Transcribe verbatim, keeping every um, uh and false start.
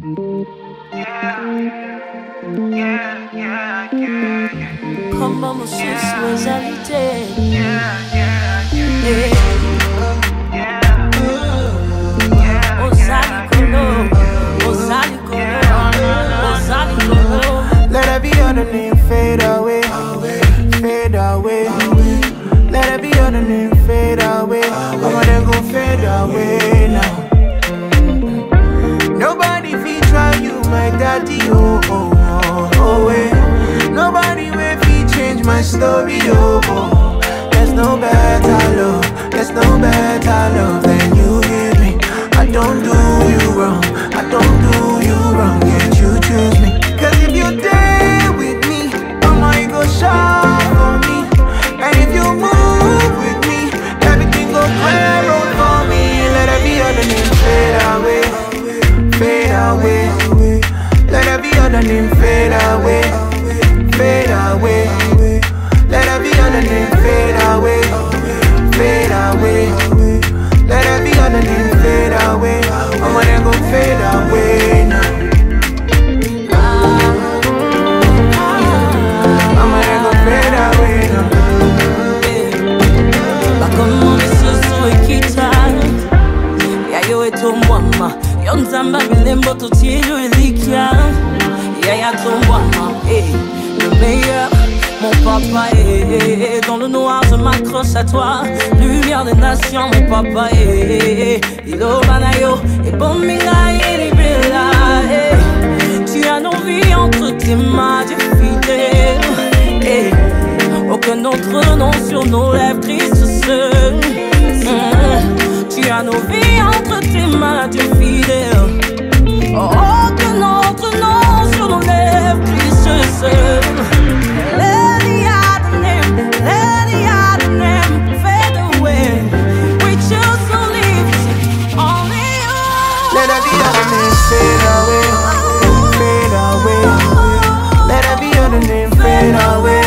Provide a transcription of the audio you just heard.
Yeah, yeah, yeah, yeah. Comment mon sensualité. Yeah, yeah, yeah. Yeah. Yeah. Ozali Kolo, Ozali Kolo, Ozali Kolo. Let every other name fade away, fade away. Let every other name fade away. I'm gonna go fade away now. Nobody fit try you, my daddy, oh, oh, oh, oh, eh. Nobody will fit change my story, oh, oh. There's no better love, there's no better love than you give me. I don't do you wrong, I don't do you wrong, yet you choose me. Cause if you stay with me, I'ma go shop for me. And if you move with me, everything go clear road for me. Let every other name fade away, fade away. Let every other name fade away, fade away. Let every other name fade away, fade away. Let every other name fade away. I'm gonna go fade away now. I'm gonna go fade away now. Bakomo misusu ikita. Ya yo eto mwama. Yonzamba bilembo tutiyo ilikia. Ya ya to mwama. Eh, le meilleur. Mon papa est dans le noir, je m'accroche à toi. Lumière des nations, mon papa est Ilo Banayo et Bomina et Libella. Tu as nos vies entre tes mains, Dieu fidèle. Aucun autre nom sur nos lèvres, Christ seul. Tu as nos vies entre tes mains, Dieu fidèle. Aucun autre nom sur nos lèvres, Christ seul. Let every other name fade away, fade away. Let every other name fade away,